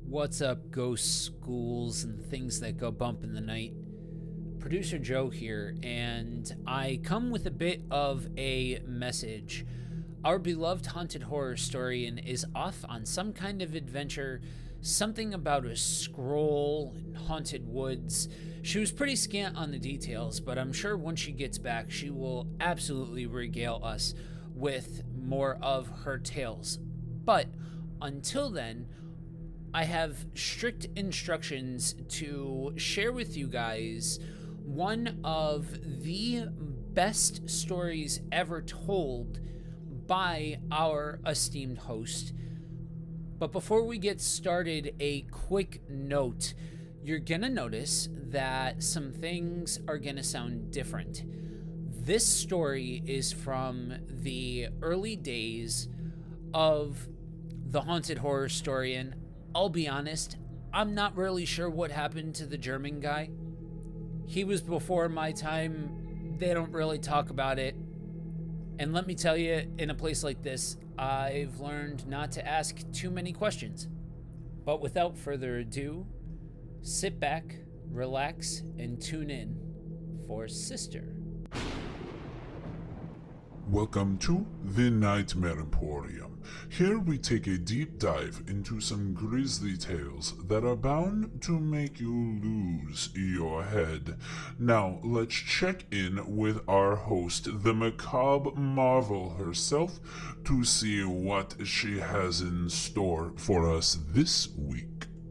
What's up, ghost schools and things that go bump in the night? Producer Joe here, and I come with a bit of a message. Our beloved haunted horror historian is off on some kind of adventure, something about a scroll and haunted woods. She was pretty scant on the details, but I'm sure once she gets back, she will absolutely regale us with more of her tales. But until then, I have strict instructions to share with you guys one of the best stories ever told by our esteemed host. But before we get started, a quick note. You're gonna notice that some things are gonna sound different. This story is from the early days of the haunted horror historian. I'll be honest, I'm not really sure what happened to the German guy. He was before my time. They don't really talk about it. And let me tell you, in a place like this, I've learned not to ask too many questions. But without further ado, sit back, relax, and tune in for Sister. Welcome to the Nightmare Emporium. Here we take a deep dive into some grisly tales that are bound to make you lose your head. Now, let's check in with our host, the macabre marvel herself, to see what she has in store for us this week.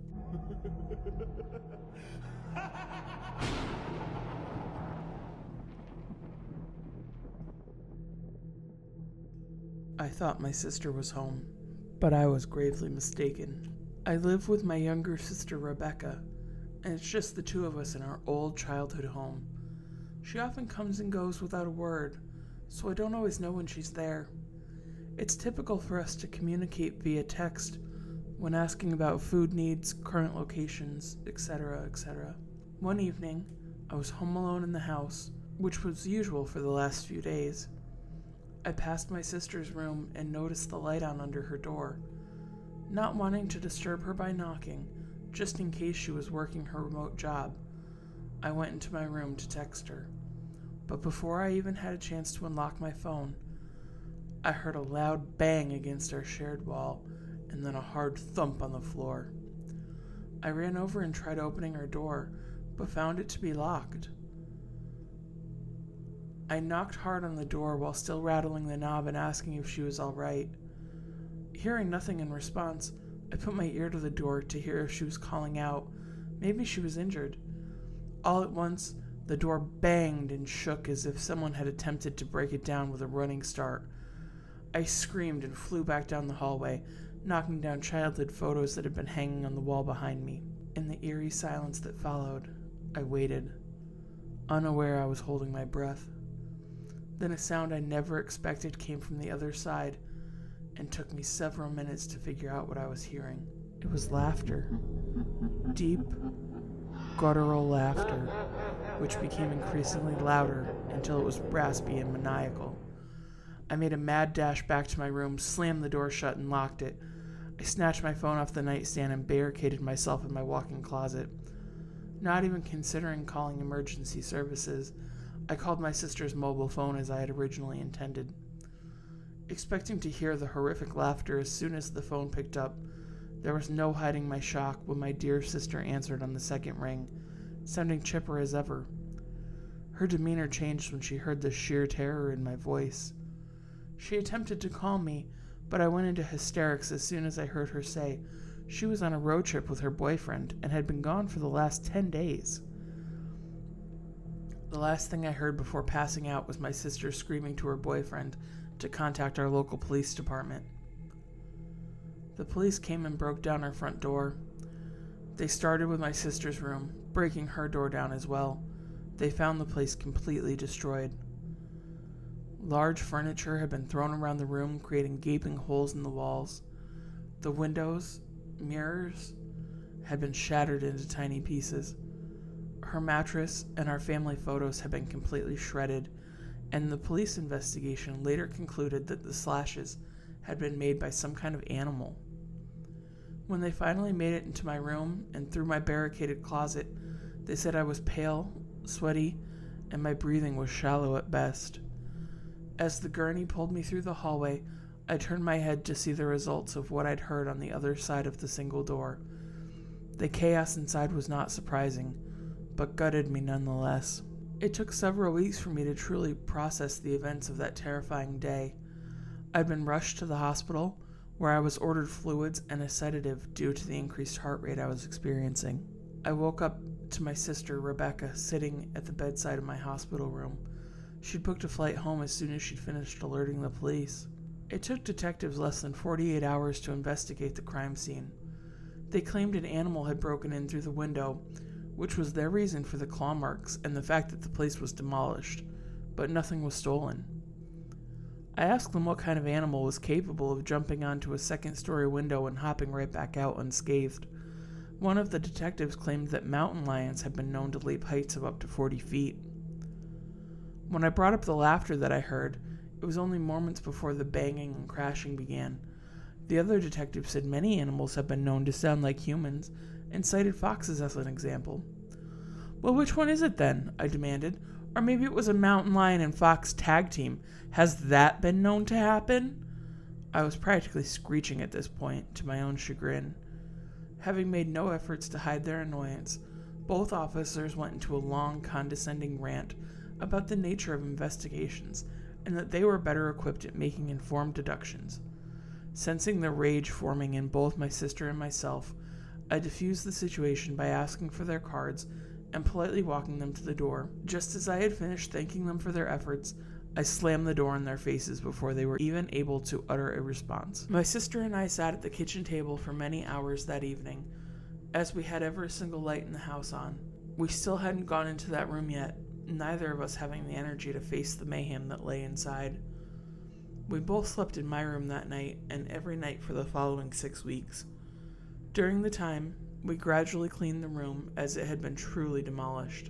I thought my sister was home, but I was gravely mistaken. I live with my younger sister Rebecca, and it's just the two of us in our old childhood home. She often comes and goes without a word, so I don't always know when she's there. It's typical for us to communicate via text when asking about food needs, current locations, etc., etc. One evening, I was home alone in the house, which was usual for the last few days. I passed my sister's room and noticed the light on under her door. Not wanting to disturb her by knocking, just in case she was working her remote job, I went into my room to text her. But before I even had a chance to unlock my phone, I heard a loud bang against our shared wall and then a hard thump on the floor. I ran over and tried opening her door, but found it to be locked. I knocked hard on the door while still rattling the knob and asking if she was all right. Hearing nothing in response, I put my ear to the door to hear if she was calling out. Maybe she was injured. All at once, the door banged and shook as if someone had attempted to break it down with a running start. I screamed and flew back down the hallway, knocking down childhood photos that had been hanging on the wall behind me. In the eerie silence that followed, I waited, unaware I was holding my breath. Then a sound I never expected came from the other side, and took me several minutes to figure out what I was hearing. It was laughter. Deep, guttural laughter, which became increasingly louder until it was raspy and maniacal. I made a mad dash back to my room, slammed the door shut, and locked it. I snatched my phone off the nightstand and barricaded myself in my walk-in closet. Not even considering calling emergency services, I called my sister's mobile phone as I had originally intended. Expecting to hear the horrific laughter as soon as the phone picked up, there was no hiding my shock when my dear sister answered on the second ring, sounding chipper as ever. Her demeanor changed when she heard the sheer terror in my voice. She attempted to calm me, but I went into hysterics as soon as I heard her say she was on a road trip with her boyfriend and had been gone for the last 10 days. The last thing I heard before passing out was my sister screaming to her boyfriend to contact our local police department. The police came and broke down our front door. They started with my sister's room, breaking her door down as well. They found the place completely destroyed. Large furniture had been thrown around the room, creating gaping holes in the walls. The windows, mirrors, had been shattered into tiny pieces. Her mattress and our family photos had been completely shredded, and the police investigation later concluded that the slashes had been made by some kind of animal. When they finally made it into my room and through my barricaded closet, they said I was pale, sweaty, and my breathing was shallow at best. As the gurney pulled me through the hallway, I turned my head to see the results of what I'd heard on the other side of the single door. The chaos inside was not surprising, but gutted me nonetheless. It took several weeks for me to truly process the events of that terrifying day. I'd been rushed to the hospital, where I was ordered fluids and a sedative due to the increased heart rate I was experiencing. I woke up to my sister, Rebecca, sitting at the bedside of my hospital room. She'd booked a flight home as soon as she'd finished alerting the police. It took detectives less than 48 hours to investigate the crime scene. They claimed an animal had broken in through the window, which was their reason for the claw marks and the fact that the place was demolished, but nothing was stolen. I asked them what kind of animal was capable of jumping onto a second-story window and hopping right back out unscathed. One of the detectives claimed that mountain lions had been known to leap heights of up to 40 feet. When I brought up the laughter that I heard, it was only moments before the banging and crashing began. The other detective said many animals have been known to sound like humans, and cited foxes as an example. "Well, which one is it then?" I demanded. "Or maybe it was a mountain lion and fox tag team. Has that been known to happen?" I was practically screeching at this point, to my own chagrin. Having made no efforts to hide their annoyance, both officers went into a long, condescending rant about the nature of investigations, and that they were better equipped at making informed deductions. Sensing the rage forming in both my sister and myself, I diffused the situation by asking for their cards and politely walking them to the door. Just as I had finished thanking them for their efforts, I slammed the door in their faces before they were even able to utter a response. My sister and I sat at the kitchen table for many hours that evening, as we had every single light in the house on. We still hadn't gone into that room yet, neither of us having the energy to face the mayhem that lay inside. We both slept in my room that night and every night for the following 6 weeks. During the time, we gradually cleaned the room as it had been truly demolished.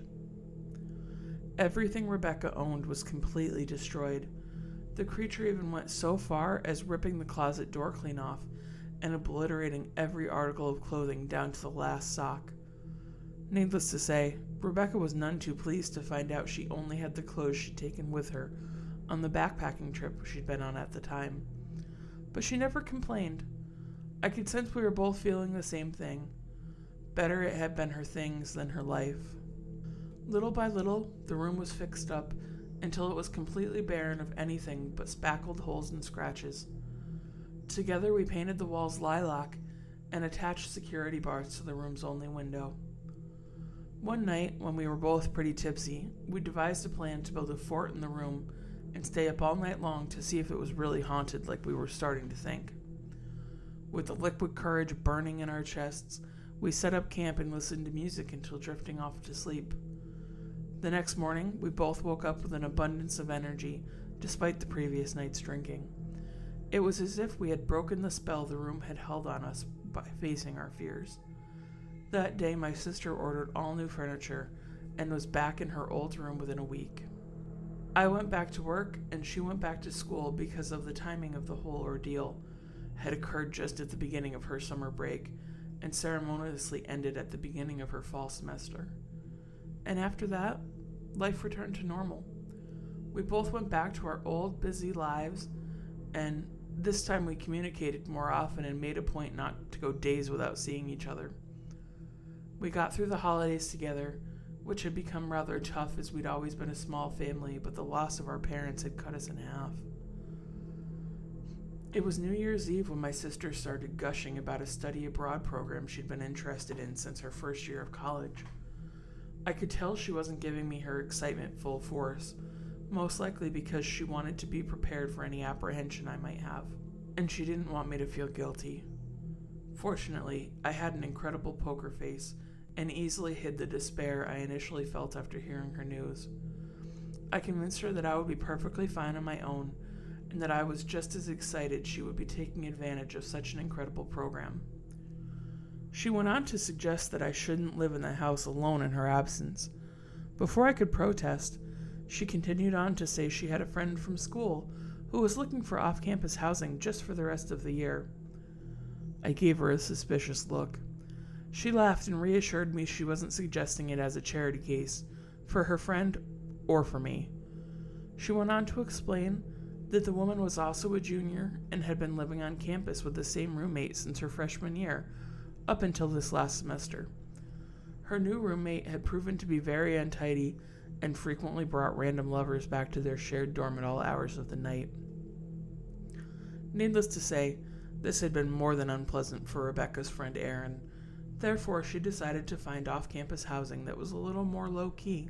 Everything Rebecca owned was completely destroyed. The creature even went so far as ripping the closet door clean off and obliterating every article of clothing down to the last sock. Needless to say, Rebecca was none too pleased to find out she only had the clothes she'd taken with her on the backpacking trip she'd been on at the time. But she never complained. I could sense we were both feeling the same thing. Better it had been her things than her life. Little by little, the room was fixed up until it was completely barren of anything but spackled holes and scratches. Together we painted the walls lilac and attached security bars to the room's only window. One night, when we were both pretty tipsy, we devised a plan to build a fort in the room and stay up all night long to see if it was really haunted like we were starting to think. With the liquid courage burning in our chests, we set up camp and listened to music until drifting off to sleep. The next morning, we both woke up with an abundance of energy, despite the previous night's drinking. It was as if we had broken the spell the room had held on us by facing our fears. That day, my sister ordered all new furniture and was back in her old room within a week. I went back to work, and she went back to school because of the timing of the whole ordeal had occurred just at the beginning of her summer break and ceremoniously ended at the beginning of her fall semester. And after that, life returned to normal. We both went back to our old busy lives, and this time we communicated more often and made a point not to go days without seeing each other. We got through the holidays together, which had become rather tough as we'd always been a small family, but the loss of our parents had cut us in half. It was New Year's Eve when my sister started gushing about a study abroad program she'd been interested in since her first year of college. I could tell she wasn't giving me her excitement full force, most likely because she wanted to be prepared for any apprehension I might have, and she didn't want me to feel guilty. Fortunately, I had an incredible poker face and easily hid the despair I initially felt after hearing her news. I convinced her that I would be perfectly fine on my own, and that I was just as excited she would be taking advantage of such an incredible program. She went on to suggest that I shouldn't live in the house alone in her absence. Before I could protest, she continued on to say she had a friend from school who was looking for off-campus housing just for the rest of the year. I gave her a suspicious look. She laughed and reassured me she wasn't suggesting it as a charity case, for her friend or for me. She went on to explain that the woman was also a junior and had been living on campus with the same roommate since her freshman year, up until this last semester. Her new roommate had proven to be very untidy and frequently brought random lovers back to their shared dorm at all hours of the night. Needless to say, this had been more than unpleasant for Rebecca's friend Erin. Therefore, she decided to find off-campus housing that was a little more low-key.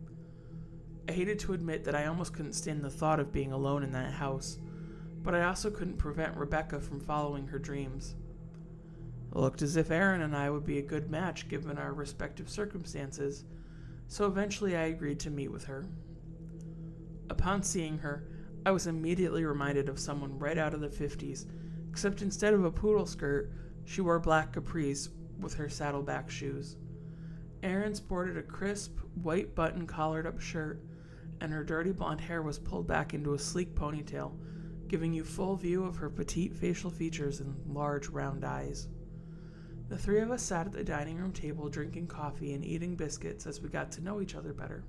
I hated to admit that I almost couldn't stand the thought of being alone in that house, but I also couldn't prevent Rebecca from following her dreams. It looked as if Erin and I would be a good match given our respective circumstances, so eventually I agreed to meet with her. Upon seeing her, I was immediately reminded of someone right out of the 50s, except instead of a poodle skirt, she wore black capris with her saddleback shoes. Erin sported a crisp, white button collared up shirt, and her dirty blonde hair was pulled back into a sleek ponytail, giving you full view of her petite facial features and large round eyes. The three of us sat at the dining room table drinking coffee and eating biscuits as we got to know each other better.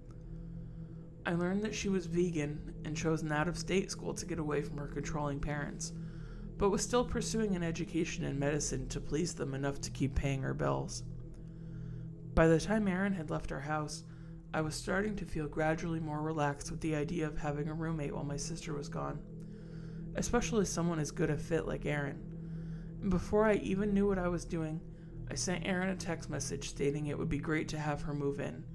I learned that she was vegan and chose an out-of-state school to get away from her controlling parents, but was still pursuing an education in medicine to please them enough to keep paying her bills. By the time Erin had left our house, I was starting to feel gradually more relaxed with the idea of having a roommate while my sister was gone, especially someone as good a fit like Erin. And before I even knew what I was doing, I sent Erin a text message stating it would be great to have her move in,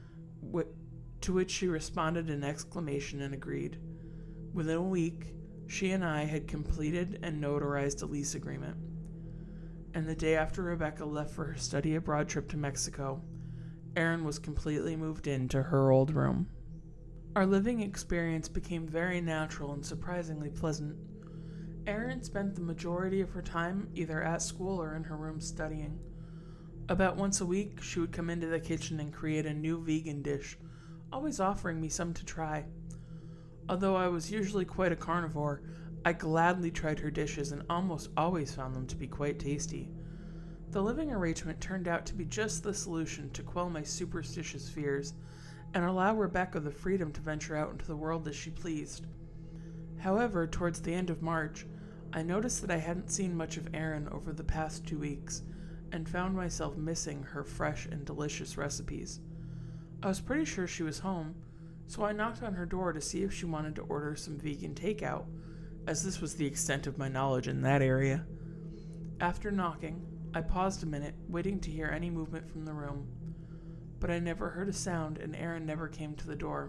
to which she responded an exclamation and agreed. Within a week, she and I had completed and notarized a lease agreement. And the day after Rebecca left for her study abroad trip to Mexico, Erin was completely moved into her old room. Our living experience became very natural and surprisingly pleasant. Erin spent the majority of her time either at school or in her room studying. About once a week, she would come into the kitchen and create a new vegan dish, always offering me some to try. Although I was usually quite a carnivore, I gladly tried her dishes and almost always found them to be quite tasty. The living arrangement turned out to be just the solution to quell my superstitious fears and allow Rebecca the freedom to venture out into the world as she pleased. However, towards the end of March, I noticed that I hadn't seen much of Erin over the past 2 weeks and found myself missing her fresh and delicious recipes. I was pretty sure she was home, so I knocked on her door to see if she wanted to order some vegan takeout, as this was the extent of my knowledge in that area. After knocking, I paused a minute, waiting to hear any movement from the room, but I never heard a sound and Erin never came to the door.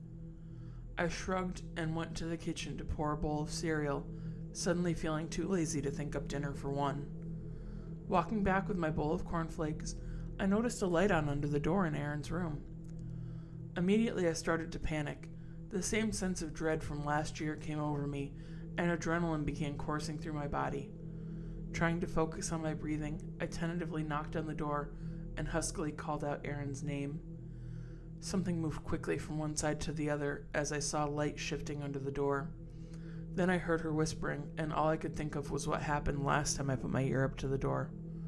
I shrugged and went to the kitchen to pour a bowl of cereal, suddenly feeling too lazy to think up dinner for one. Walking back with my bowl of cornflakes, I noticed a light on under the door in Erin's room. Immediately I started to panic. The same sense of dread from last year came over me, and adrenaline began coursing through my body. Trying to focus on my breathing, I tentatively knocked on the door and huskily called out Erin's name. Something moved quickly from one side to the other as I saw light shifting under the door. Then I heard her whispering, and all I could think of was what happened last time I put my ear up to the door.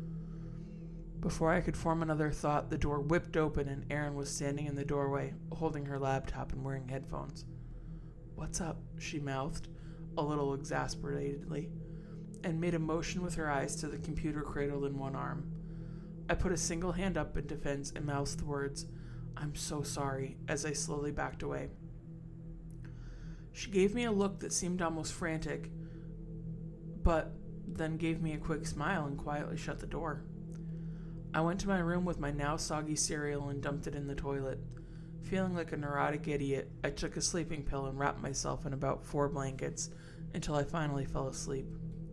Before I could form another thought, the door whipped open and Erin was standing in the doorway, holding her laptop and wearing headphones. "What's up?" she mouthed, a little exasperatedly, and made a motion with her eyes to the computer cradled in one arm. I put a single hand up in defense and mouthed the words, "I'm so sorry," as I slowly backed away. She gave me a look that seemed almost frantic, but then gave me a quick smile and quietly shut the door. I went to my room with my now soggy cereal and dumped it in the toilet. Feeling like a neurotic idiot, I took a sleeping pill and wrapped myself in about 4 blankets until I finally fell asleep.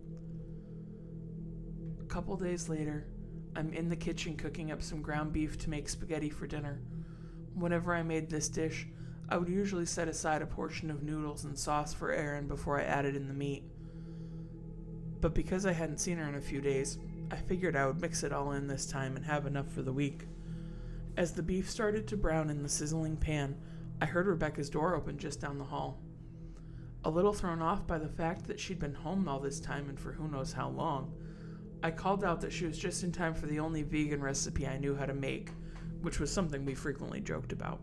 A couple days later, I'm in the kitchen cooking up some ground beef to make spaghetti for dinner. Whenever I made this dish, I would usually set aside a portion of noodles and sauce for Erin before I added in the meat. But because I hadn't seen her in a few days, I figured I would mix it all in this time and have enough for the week. As the beef started to brown in the sizzling pan, I heard Rebecca's door open just down the hall. A little thrown off by the fact that she'd been home all this time and for who knows how long, I called out that she was just in time for the only vegan recipe I knew how to make, which was something we frequently joked about.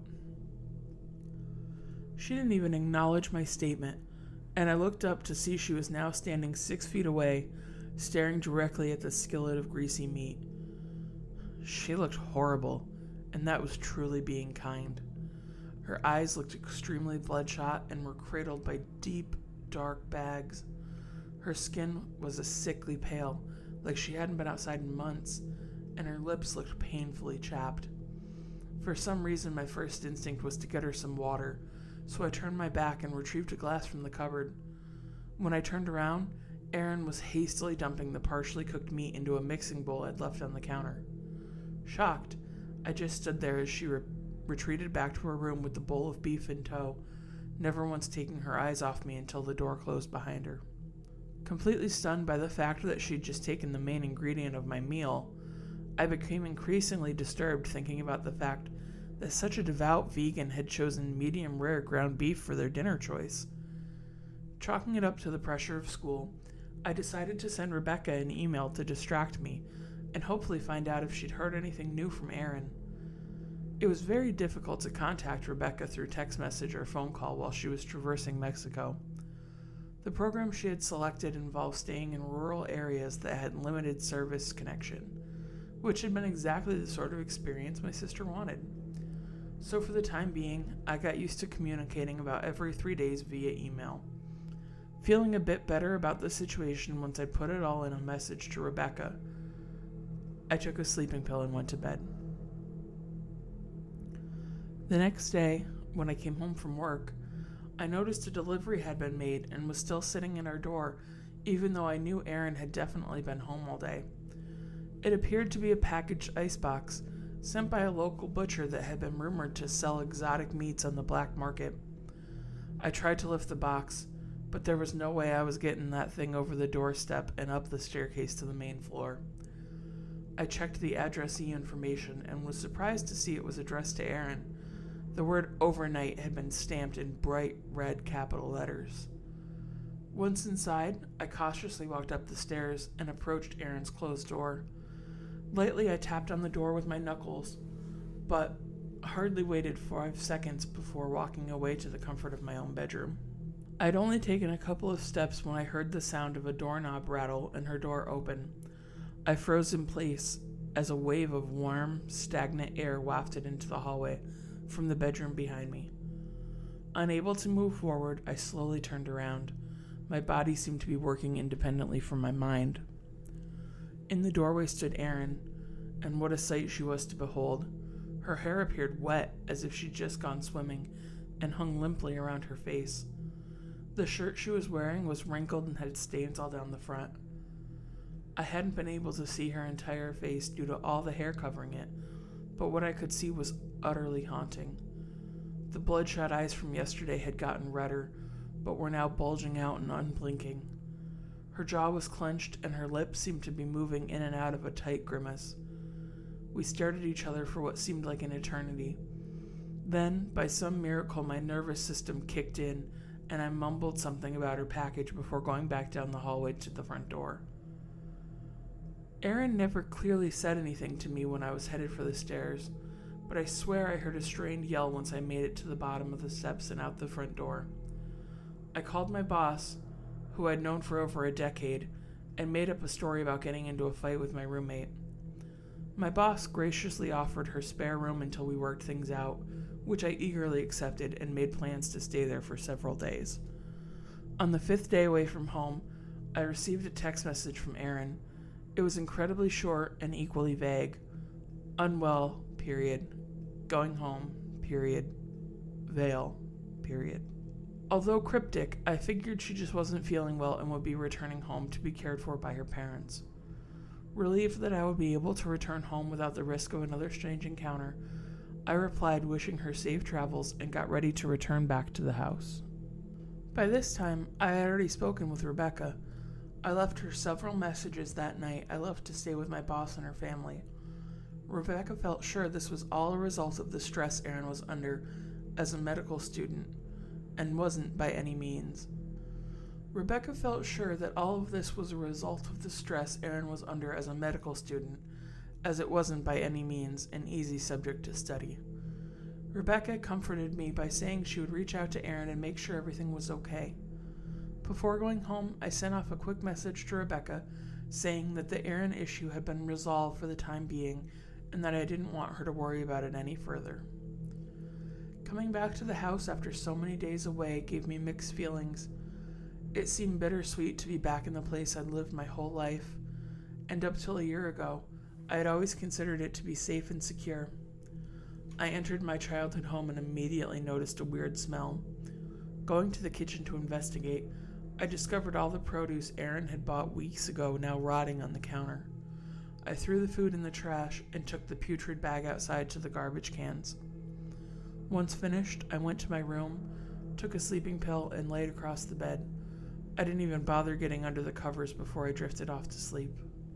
She didn't even acknowledge my statement, and I looked up to see she was now standing 6 feet away, staring directly at the skillet of greasy meat. She looked horrible, and that was truly being kind. Her eyes looked extremely bloodshot and were cradled by deep, dark bags. Her skin was a sickly pale, like she hadn't been outside in months, and her lips looked painfully chapped. For some reason, my first instinct was to get her some water, so I turned my back and retrieved a glass from the cupboard. When I turned around, Erin was hastily dumping the partially cooked meat into a mixing bowl I'd left on the counter. Shocked, I just stood there as she retreated back to her room with the bowl of beef in tow, never once taking her eyes off me until the door closed behind her. Completely stunned by the fact that she'd just taken the main ingredient of my meal, I became increasingly disturbed thinking about the fact that such a devout vegan had chosen medium rare ground beef for their dinner choice. Chalking it up to the pressure of school, I decided to send Rebecca an email to distract me and hopefully find out if she'd heard anything new from Erin. It was very difficult to contact Rebecca through text message or phone call while she was traversing Mexico. The program she had selected involved staying in rural areas that had limited service connection, which had been exactly the sort of experience my sister wanted. So for the time being, I got used to communicating about every 3 days via email. Feeling a bit better about the situation once I put it all in a message to Rebecca, I took a sleeping pill and went to bed. The next day, when I came home from work, I noticed a delivery had been made and was still sitting in our door, even though I knew Erin had definitely been home all day. It appeared to be a packaged icebox sent by a local butcher that had been rumored to sell exotic meats on the black market. I tried to lift the box, but there was no way I was getting that thing over the doorstep and up the staircase to the main floor. I checked the addressee information and was surprised to see it was addressed to Erin. The word overnight had been stamped in bright red capital letters. Once inside, I cautiously walked up the stairs and approached Erin's closed door. Lightly, I tapped on the door with my knuckles, but hardly waited 5 seconds before walking away to the comfort of my own bedroom. I'd only taken a couple of steps when I heard the sound of a doorknob rattle and her door open. I froze in place as a wave of warm, stagnant air wafted into the hallway from the bedroom behind me. Unable to move forward, I slowly turned around. My body seemed to be working independently from my mind. In the doorway stood Erin, and what a sight she was to behold. Her hair appeared wet, as if she'd just gone swimming, and hung limply around her face. The shirt she was wearing was wrinkled and had stains all down the front. I hadn't been able to see her entire face due to all the hair covering it, but what I could see was utterly haunting. The bloodshot eyes from yesterday had gotten redder, but were now bulging out and unblinking. Her jaw was clenched, and her lips seemed to be moving in and out of a tight grimace. We stared at each other for what seemed like an eternity. Then, by some miracle, my nervous system kicked in, and I mumbled something about her package before going back down the hallway to the front door. Erin never clearly said anything to me when I was headed for the stairs, but I swear I heard a strained yell once I made it to the bottom of the steps and out the front door. I called my boss, who I'd known for over a decade, and made up a story about getting into a fight with my roommate. My boss graciously offered her spare room until we worked things out, which I eagerly accepted and made plans to stay there for several days. On the 5th day away from home, I received a text message from Erin. It was incredibly short and equally vague. Unwell, period. Going home, period. Vale, period. Although cryptic, I figured she just wasn't feeling well and would be returning home to be cared for by her parents. Relieved that I would be able to return home without the risk of another strange encounter, I replied wishing her safe travels and got ready to return back to the house. By this time, I had already spoken with Rebecca. I left her several messages that night I left to stay with my boss and her family. Rebecca felt sure this was all a result of the stress Erin was under as a medical student, and wasn't by any means. Rebecca felt sure that all of this was a result of the stress Aaron was under as a medical student, as it wasn't by any means an easy subject to study. Rebecca comforted me by saying she would reach out to Aaron and make sure everything was okay. Before going home, I sent off a quick message to Rebecca saying that the Aaron issue had been resolved for the time being and that I didn't want her to worry about it any further. Coming back to the house after so many days away gave me mixed feelings. It seemed bittersweet to be back in the place I'd lived my whole life, and up till a year ago, I had always considered it to be safe and secure. I entered my childhood home and immediately noticed a weird smell. Going to the kitchen to investigate, I discovered all the produce Aaron had bought weeks ago now rotting on the counter. I threw the food in the trash and took the putrid bag outside to the garbage cans. Once finished, I went to my room, took a sleeping pill, and laid across the bed. I didn't even bother getting under the covers before I drifted off to sleep.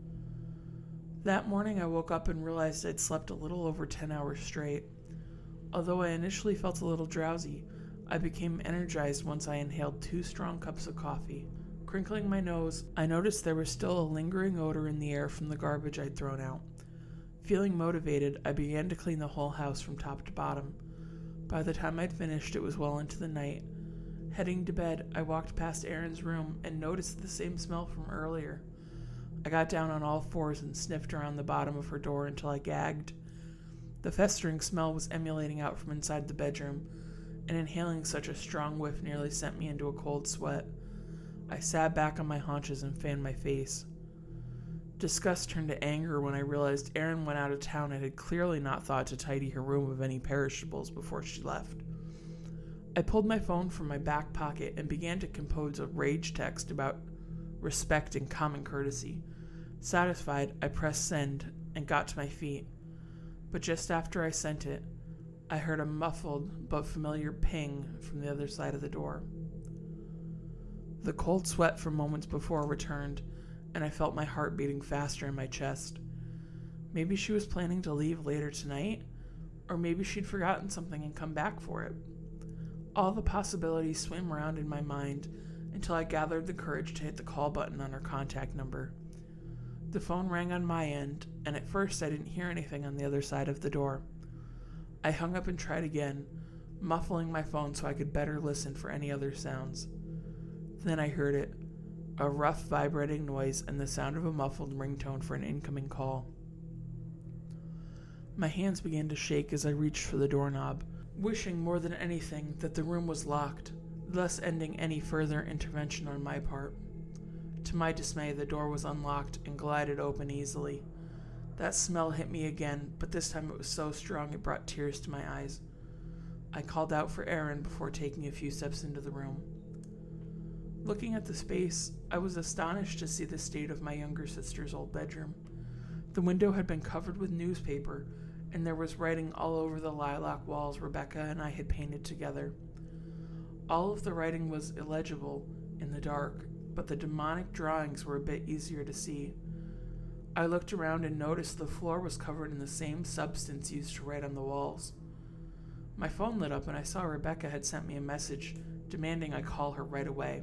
That morning, I woke up and realized I'd slept a little over 10 hours straight. Although I initially felt a little drowsy, I became energized once I inhaled 2 strong cups of coffee. Crinkling my nose, I noticed there was still a lingering odor in the air from the garbage I'd thrown out. Feeling motivated, I began to clean the whole house from top to bottom. By the time I'd finished, it was well into the night. Heading to bed, I walked past Aaron's room and noticed the same smell from earlier. I got down on all fours and sniffed around the bottom of her door until I gagged. The festering smell was emanating out from inside the bedroom, and inhaling such a strong whiff nearly sent me into a cold sweat. I sat back on my haunches and fanned my face. Disgust turned to anger when I realized Erin went out of town and had clearly not thought to tidy her room of any perishables before she left. I pulled my phone from my back pocket and began to compose a rage text about respect and common courtesy. Satisfied, I pressed send and got to my feet. But just after I sent it, I heard a muffled but familiar ping from the other side of the door. The cold sweat from moments before returned, and I felt my heart beating faster in my chest. Maybe she was planning to leave later tonight, or maybe she'd forgotten something and come back for it. All the possibilities swam around in my mind until I gathered the courage to hit the call button on her contact number. The phone rang on my end, and at first I didn't hear anything on the other side of the door. I hung up and tried again, muffling my phone so I could better listen for any other sounds. Then I heard it, a rough vibrating noise and the sound of a muffled ringtone for an incoming call. My hands began to shake as I reached for the doorknob, wishing more than anything that the room was locked, thus ending any further intervention on my part. To my dismay, the door was unlocked and glided open easily. That smell hit me again, but this time it was so strong it brought tears to my eyes. I called out for Erin before taking a few steps into the room. Looking at the space, I was astonished to see the state of my younger sister's old bedroom. The window had been covered with newspaper, and there was writing all over the lilac walls Rebecca and I had painted together. All of the writing was illegible in the dark, but the demonic drawings were a bit easier to see. I looked around and noticed the floor was covered in the same substance used to write on the walls. My phone lit up and I saw Rebecca had sent me a message demanding I call her right away.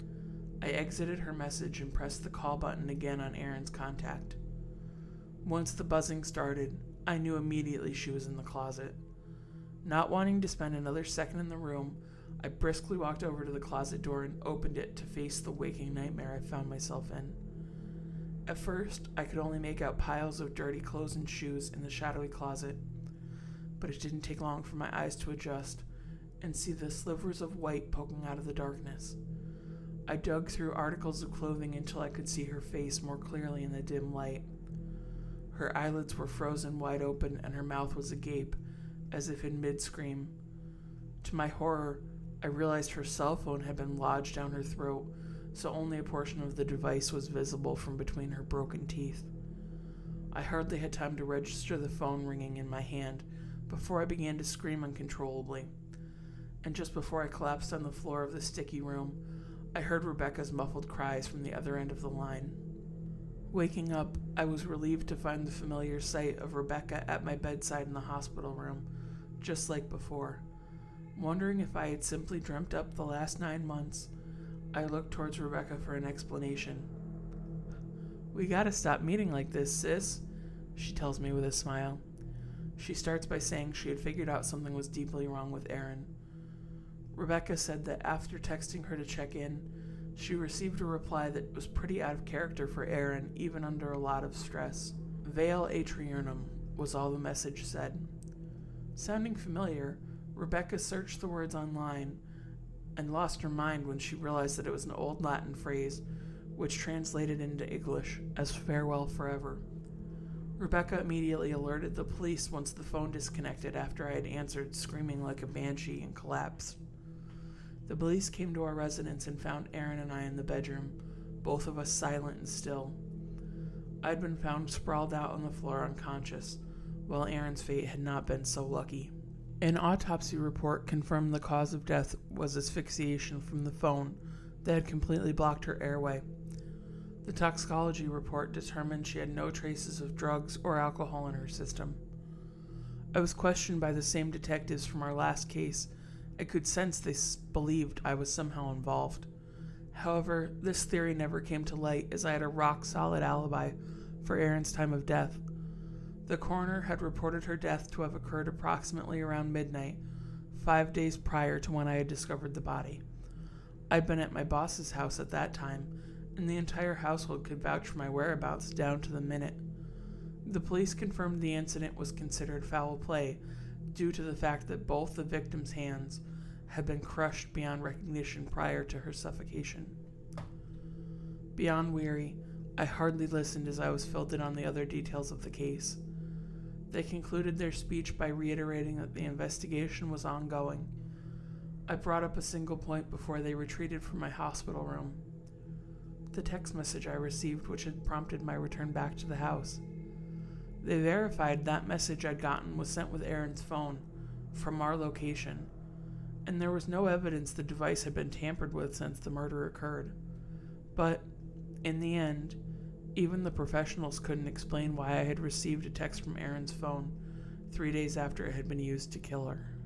I exited her message and pressed the call button again on Erin's contact. Once the buzzing started, I knew immediately she was in the closet. Not wanting to spend another second in the room, I briskly walked over to the closet door and opened it to face the waking nightmare I found myself in. At first, I could only make out piles of dirty clothes and shoes in the shadowy closet, but it didn't take long for my eyes to adjust and see the slivers of white poking out of the darkness. I dug through articles of clothing until I could see her face more clearly in the dim light. Her eyelids were frozen wide open and her mouth was agape, as if in mid-scream. To my horror, I realized her cell phone had been lodged down her throat, so only a portion of the device was visible from between her broken teeth. I hardly had time to register the phone ringing in my hand before I began to scream uncontrollably. And just before I collapsed on the floor of the sticky room, I heard Rebecca's muffled cries from the other end of the line. Waking up, I was relieved to find the familiar sight of Rebecca at my bedside in the hospital room, just like before. Wondering if I had simply dreamt up the last 9 months, I look towards Rebecca for an explanation. "We gotta stop meeting like this, sis," she tells me with a smile. She starts by saying she had figured out something was deeply wrong with Aaron. Rebecca said that after texting her to check in, she received a reply that was pretty out of character for Aaron, even under a lot of stress. "Veil Atriurnum" was all the message said. Sounding familiar, Rebecca searched the words online and lost her mind when she realized that it was an old Latin phrase, which translated into English as "farewell forever." Rebecca immediately alerted the police once the phone disconnected after I had answered, screaming like a banshee, and collapsed. The police came to our residence and found Aaron and I in the bedroom, both of us silent and still. I'd been found sprawled out on the floor unconscious, while Aaron's fate had not been so lucky. An autopsy report confirmed the cause of death was asphyxiation from the phone that had completely blocked her airway. The toxicology report determined she had no traces of drugs or alcohol in her system. I was questioned by the same detectives from our last case. I could sense they believed I was somehow involved. However, this theory never came to light as I had a rock-solid alibi for Aaron's time of death. The coroner had reported her death to have occurred approximately around midnight, 5 days prior to when I had discovered the body. I'd been at my boss's house at that time, and the entire household could vouch for my whereabouts down to the minute. The police confirmed the incident was considered foul play due to the fact that both the victim's hands had been crushed beyond recognition prior to her suffocation. Beyond weary, I hardly listened as I was filled in on the other details of the case. They concluded their speech by reiterating that the investigation was ongoing. I brought up a single point before they retreated from my hospital room: the text message I received, which had prompted my return back to the house. They verified that message I'd gotten was sent with Aaron's phone, from our location, and there was no evidence the device had been tampered with since the murder occurred. But, in the end, even the professionals couldn't explain why I had received a text from Aaron's phone 3 days after it had been used to kill her.